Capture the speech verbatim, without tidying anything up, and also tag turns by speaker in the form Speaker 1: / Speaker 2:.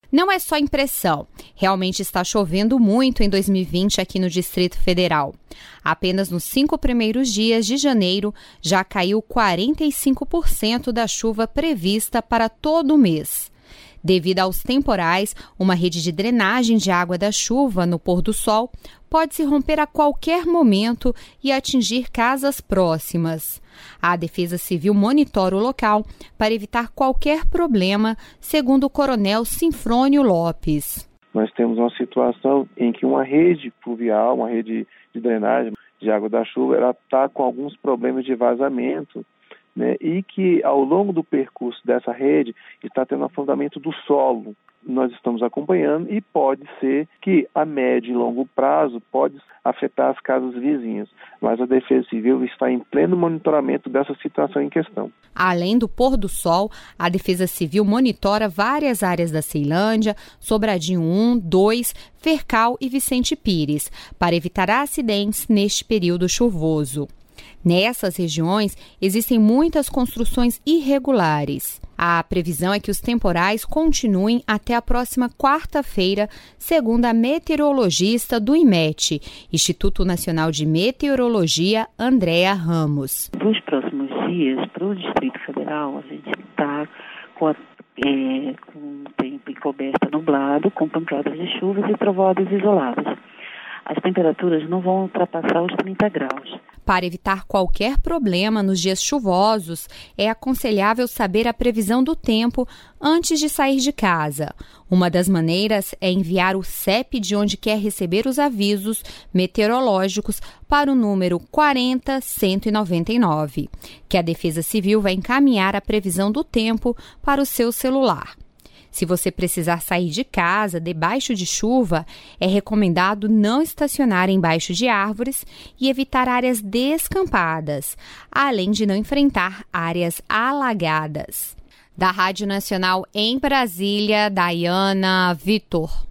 Speaker 1: Não é só impressão, realmente está chovendo muito em dois mil e vinte aqui no Distrito Federal. Apenas nos cinco primeiros dias de janeiro já caiu quarenta e cinco por cento da chuva prevista para todo o mês. Devido aos temporais, uma rede de drenagem de água da chuva no pôr do sol pode se romper a qualquer momento e atingir casas próximas. A Defesa Civil monitora o local para evitar qualquer problema, segundo o coronel Sinfrônio Lopes.
Speaker 2: Nós temos uma situação em que uma rede pluvial, uma rede de drenagem de água da chuva, ela está com alguns problemas de vazamento, né, e que ao longo do percurso dessa rede está tendo afundamento do solo. Nós estamos acompanhando e pode ser que a médio e longo prazo pode afetar as casas vizinhas, mas a Defesa Civil está em pleno monitoramento dessa situação em questão.
Speaker 1: Além do pôr do sol, a Defesa Civil monitora várias áreas da Ceilândia, Sobradinho um, dois, Fercal e Vicente Pires, para evitar acidentes neste período chuvoso. Nessas regiões, existem muitas construções irregulares. A previsão é que os temporais continuem até a próxima quarta-feira, segundo a meteorologista do IMET, Instituto Nacional de Meteorologia, Andréa Ramos.
Speaker 3: Nos próximos dias, para o Distrito Federal, a gente está com, a, é, com um tempo encoberto nublado, com pancadas de chuvas e trovoadas isoladas. As temperaturas não vão ultrapassar os trinta graus.
Speaker 1: Para evitar qualquer problema nos dias chuvosos, é aconselhável saber a previsão do tempo antes de sair de casa. Uma das maneiras é enviar o C E P de onde quer receber os avisos meteorológicos para o número quarenta mil cento e noventa e nove, que a Defesa Civil vai encaminhar a previsão do tempo para o seu celular. Se você precisar sair de casa debaixo de chuva, é recomendado não estacionar embaixo de árvores e evitar áreas descampadas, além de não enfrentar áreas alagadas. Da Rádio Nacional em Brasília, Daiana Vitor.